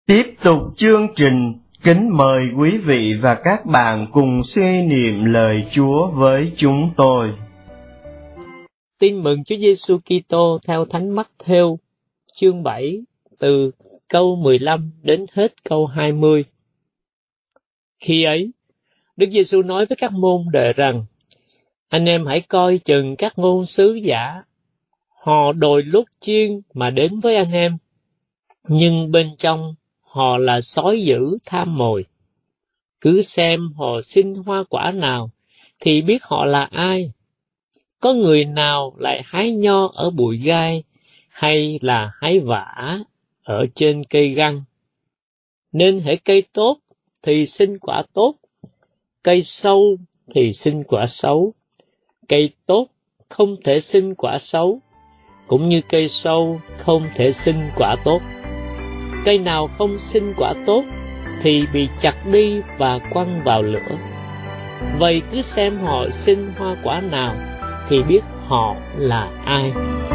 Tiếp tục chương trình, kính mời quý vị và các bạn cùng suy niệm lời Chúa với chúng tôi. Tin mừng Chúa Giêsu Kitô theo Thánh Mắc-thêu, chương 7, từ câu 15 đến hết câu 20. Khi ấy, Đức Giêsu nói với các môn đệ rằng: Anh em hãy coi chừng các ngôn sứ giả. Họ đồi lốt chiên mà đến với anh em, nhưng bên trong họ là sói dữ tham mồi. Cứ xem họ xin hoa quả nào thì biết họ là ai. Có người nào lại hái nho ở bụi gai, hay là hái vả ở trên cây găng? Nên hễ cây tốt thì sinh quả tốt, cây sâu thì sinh quả xấu. Cây tốt không thể sinh quả xấu, cũng như cây sâu không thể sinh quả tốt. Cây nào không sinh quả tốt thì bị chặt đi và quăng vào lửa. Vậy cứ xem họ sinh hoa quả nào thì biết họ là ai.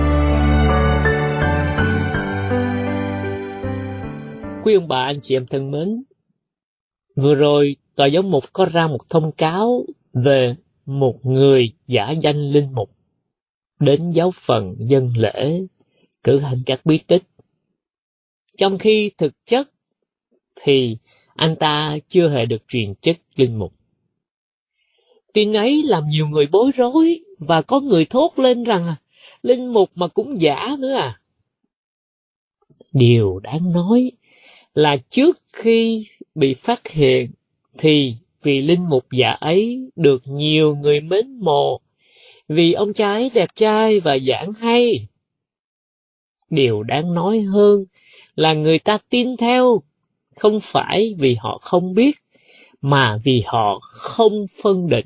Quý ông bà, anh chị em thân mến, vừa rồi Tòa Giám mục có ra một thông cáo về một người giả danh linh mục đến giáo phận dân lễ, cử hành các bí tích, trong khi thực chất thì anh ta chưa hề được truyền chức linh mục. Tin ấy làm nhiều người bối rối, và có người thốt lên rằng linh mục mà cũng giả nữa à. Điều đáng nói là trước khi bị phát hiện thì vị linh mục giả ấy được nhiều người mến mộ vì ông cha ấy đẹp trai và giảng hay. Điều đáng nói hơn là người ta tin theo không phải vì họ không biết, mà vì họ không phân định.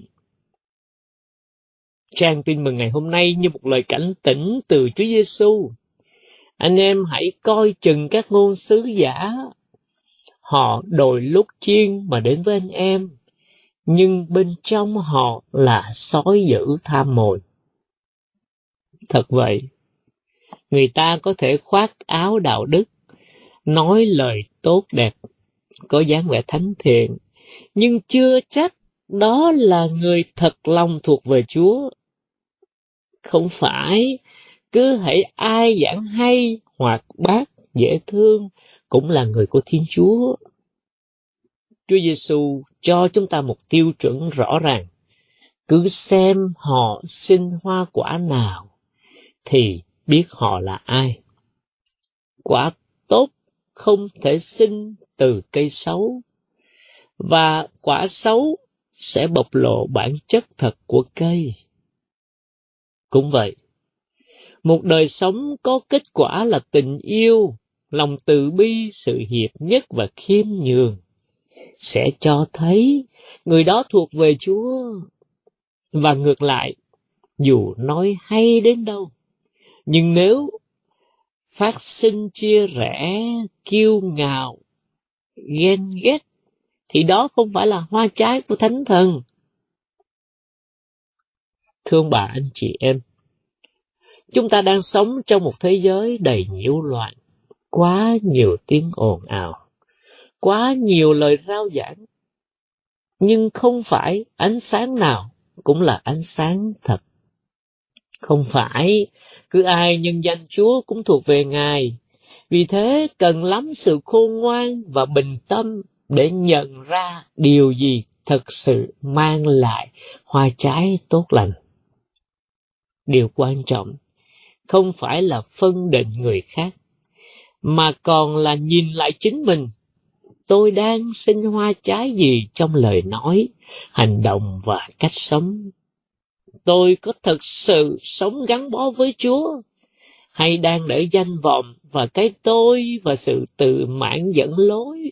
Trang tin mừng ngày hôm nay như một lời cảnh tỉnh từ Chúa Giêsu. Anh em hãy coi chừng các ngôn sứ giả. Họ đồi lốt chiên mà đến với anh em, nhưng bên trong họ là sói dữ tham mồi. Thật vậy, người ta có thể khoác áo đạo đức, nói lời tốt đẹp, có dáng vẻ thánh thiện, nhưng chưa chắc đó là người thật lòng thuộc về Chúa. Không phải cứ hễ ai giảng hay, hoạt bát, dễ thương cũng là người của Thiên Chúa. Chúa Giêsu cho chúng ta một tiêu chuẩn rõ ràng. Cứ xem họ sinh hoa quả nào thì biết họ là ai. Quả tốt không thể sinh từ cây xấu, và quả xấu sẽ bộc lộ bản chất thật của cây. Cũng vậy, một đời sống có kết quả là tình yêu, lòng từ bi, sự hiệp nhất và khiêm nhường sẽ cho thấy người đó thuộc về Chúa. Và ngược lại, dù nói hay đến đâu, nhưng nếu phát sinh chia rẽ, kiêu ngạo, ghen ghét, thì đó không phải là hoa trái của Thánh Thần. Thương bà anh chị em, chúng ta đang sống trong một thế giới đầy nhiễu loạn, quá nhiều tiếng ồn ào, quá nhiều lời rao giảng, nhưng không phải ánh sáng nào cũng là ánh sáng thật. Không phải cứ ai nhân danh Chúa cũng thuộc về Ngài. Vì thế cần lắm sự khôn ngoan và bình tâm để nhận ra điều gì thật sự mang lại hoa trái tốt lành. Điều quan trọng không phải là phân định người khác, mà còn là nhìn lại chính mình. Tôi đang sinh hoa trái gì trong lời nói, hành động và cách sống? Tôi có thực sự sống gắn bó với Chúa, hay đang để danh vọng và cái tôi và sự tự mãn dẫn lối?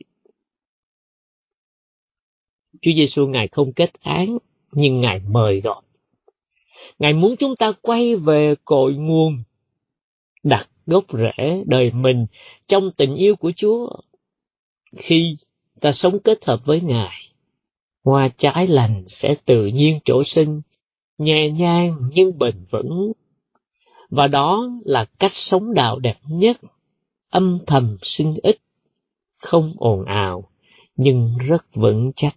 Chúa Giêsu Ngài không kết án, nhưng Ngài mời gọi. Ngài muốn chúng ta quay về cội nguồn, đặt gốc rễ đời mình trong tình yêu của Chúa. Khi ta sống kết hợp với Ngài, hoa trái lành sẽ tự nhiên trổ sinh, nhẹ nhàng nhưng bền vững. Và đó là cách sống đạo đẹp nhất, âm thầm sinh ích, không ồn ào, nhưng rất vững chắc.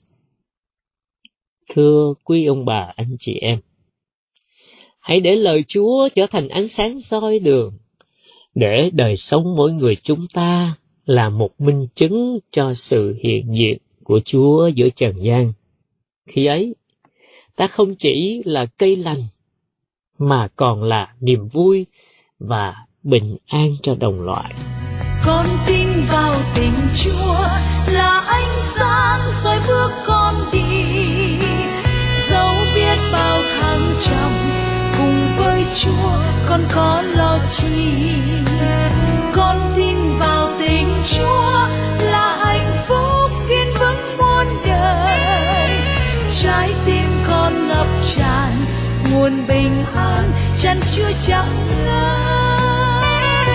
Thưa quý ông bà, anh chị em, hãy để lời Chúa trở thành ánh sáng soi đường, để đời sống mỗi người chúng ta là một minh chứng cho sự hiện diện của Chúa giữa trần gian. Khi ấy, ta không chỉ là cây lành, mà còn là niềm vui và bình an cho đồng loại. Con tin vào tình Chúa là ánh sáng soi bước con đi, dẫu biết bao thăng trầm, cùng với Chúa con có lo chi. Con tin vào tình Chúa là hạnh phúc kiên vững muôn đời, trái tim con ngập tràn nguồn bình an chan chứa chẳng ngơi.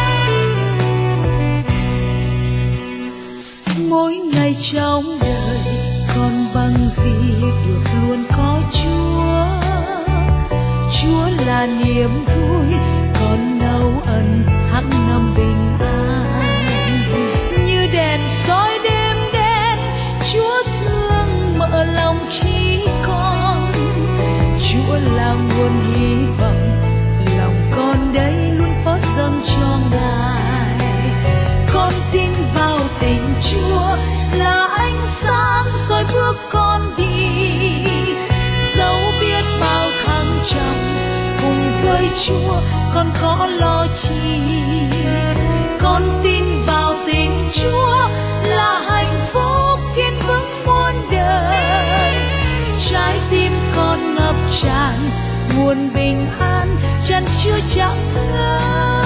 Mỗi ngày trong đời con bằng gì được luôn có Chúa. Chúa là niềm vui con nấu ẩn tháng năm bình an. Như đèn soi đêm đen, Chúa thương mở lòng trí con. Chúa là nguồn hy vọng, lòng con đây luôn phó dâng cho Ngài. Con tin vào tình Chúa là ánh sáng soi bước con đi, dẫu biết bao thăng trầm, cùng với Chúa con có lo chi. Con tin vào tình Chúa là hạnh phúc kiên vững muôn đời, trái tim con ngập tràn nguồn bình an chan chứa chẳng ngơi.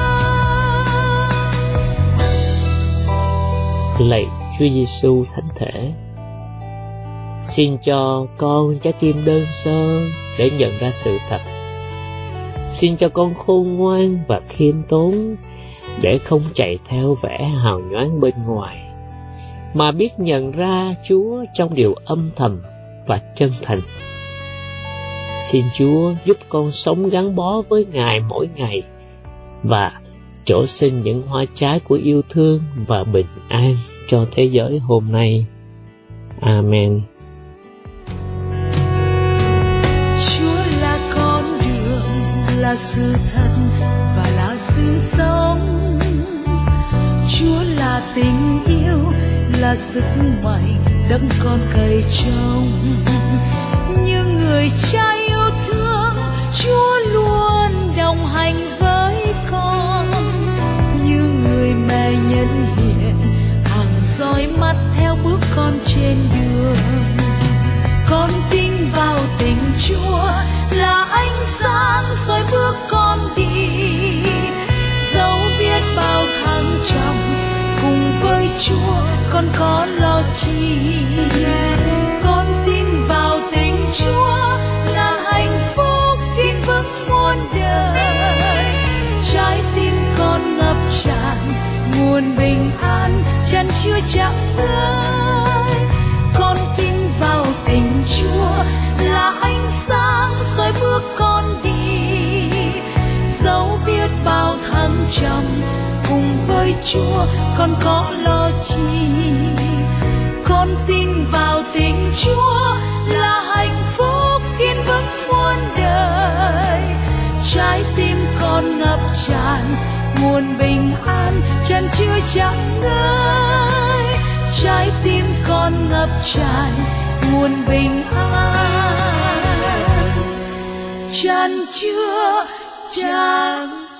Lạy Chúa Giêsu thánh thể, xin cho con trái tim đơn sơ để nhận ra sự thật. Xin cho con khôn ngoan và khiêm tốn để không chạy theo vẻ hào nhoáng bên ngoài, mà biết nhận ra Chúa trong điều âm thầm và chân thành. Xin Chúa giúp con sống gắn bó với Ngài mỗi ngày và trổ sinh những hoa trái của yêu thương và bình an cho thế giới hôm nay. Amen. Chúa là con đường, là sự thật và là sự sống. Chúa là tình yêu, là sức mạnh đấng con cậy trông. Như người cha yêu thương, Chúa luôn đồng hành với con. Như người mẹ nhân hiền, hàng dõi mắt theo bước con trên đường. Con tin vào tình Chúa là ánh sáng soi bước con đi, dẫu biết bao thăng trầm, cùng với Chúa con có lo chi. Con tin vào tình Chúa là hạnh phúc kiên vững muôn đời, trái tim con ngập tràn nguồn bình an chan chứa chẳng ngơi. Con tin vào tình Chúa là ánh sáng soi bước con đi, dẫu biết bao thăng trầm, cùng với Chúa con có lo chi. Con tin vào tình Chúa là hạnh phúc kiên vững muôn đời, trái tim con ngập tràn nguồn bình an chan chứa chẳng ngơi. Trái tim con ngập tràn nguồn bình an chan chứa chẳng